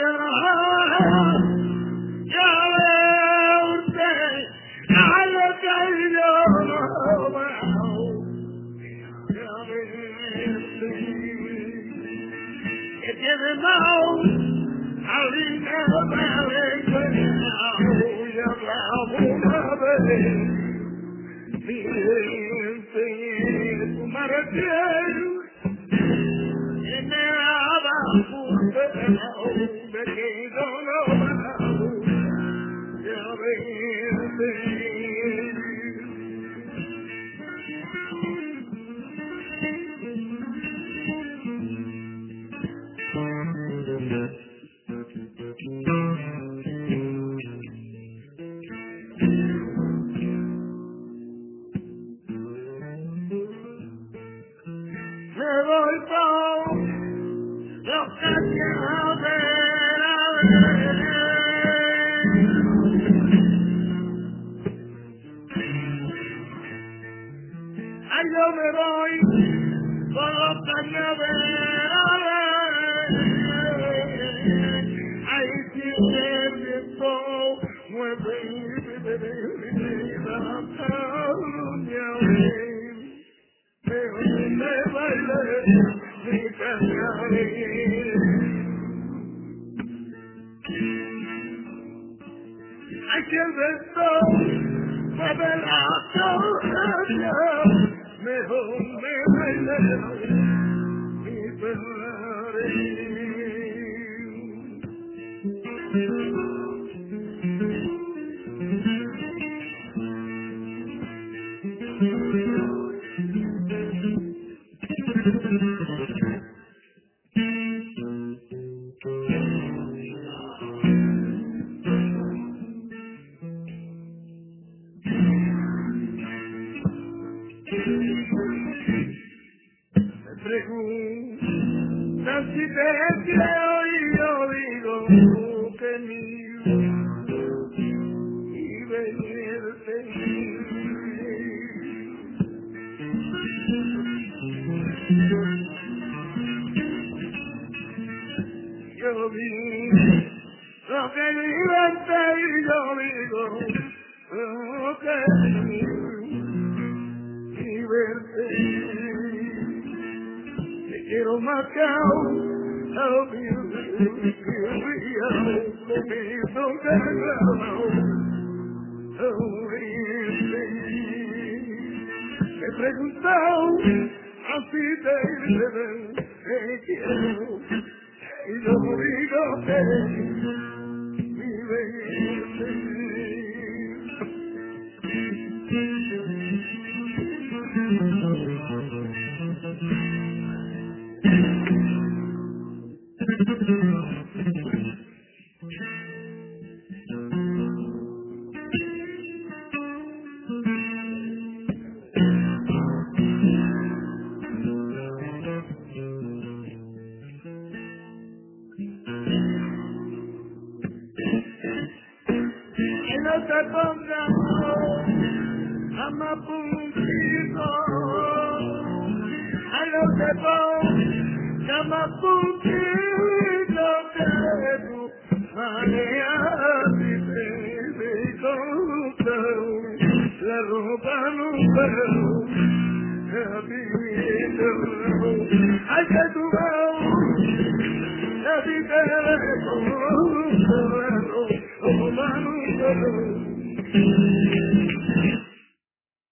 ya ve usted a lo que yo no veo. Ya ve usted que tiene más al dinero me engañado y hablamos una vez. Miente, tu madre tiene que me haga un pecado de que yo no veo. Ya vente. Me voy por los que quiero ver a ver. Ay, yo me voy por los que quiero ver a ver. Ay, si el viento mueve mi vida, pero me bailé mi cantaré. Ay, que el viento mueve la torreta, mejor me bailé mi cantaré. Me preguntan si te creo y yo digo que mío y venirte. Yo vi lo que vive y yo digo lo que mío y verte. Te quiero más que aún, I'll be me he preguntado así te quiero y yo digo que vive. Y no te pongas amapuntito, ay no te pongas amapuntito que tú manejas y te contaron la ropa no pero ay que tú vas a ti te contaron como mano